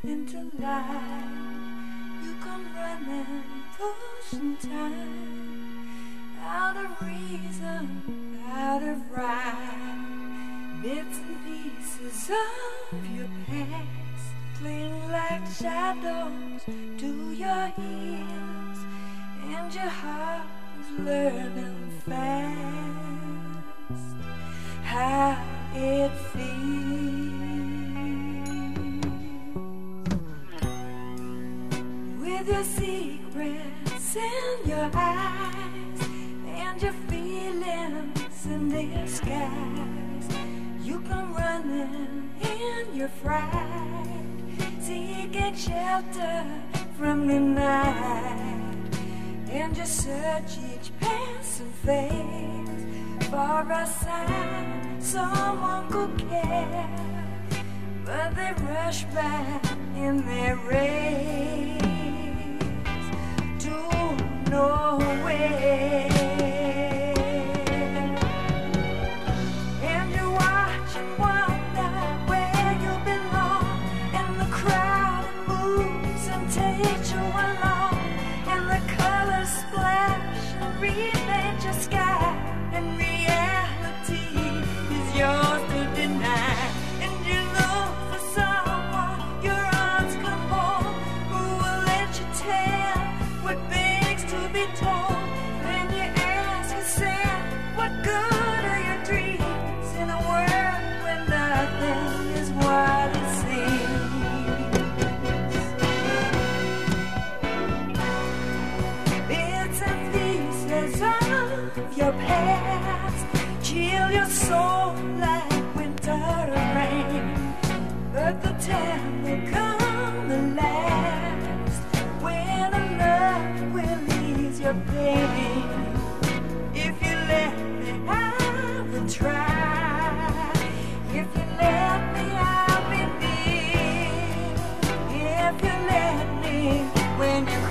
into light. You come running, pushing time, out of reason, out of right. Bits and pieces of your past cling like shadows to your heels, and your heart is learning fast how it feels. With your secrets in your eyes and your feelings in disguise, you come running in your fright, seeking shelter from the night, and you search each passing face for a sign someone could care, but they rush by in their race to nowhere. And you watch and wonder where you belong, and the crowd moves and takes you along, and the colors splash and repaint your sky, and reality is yours to deny. And you look for someone your arms can hold, who will let you tell what begs to be told. Then you ask yourself, what good are your dreams in a world where nothing is what it seems? Bits and pieces of your past chill your soul like winter rain, but the time will come the last when a love will ease your pain. If you let me, I will try. If you let me, I'll be near. If you let me, when you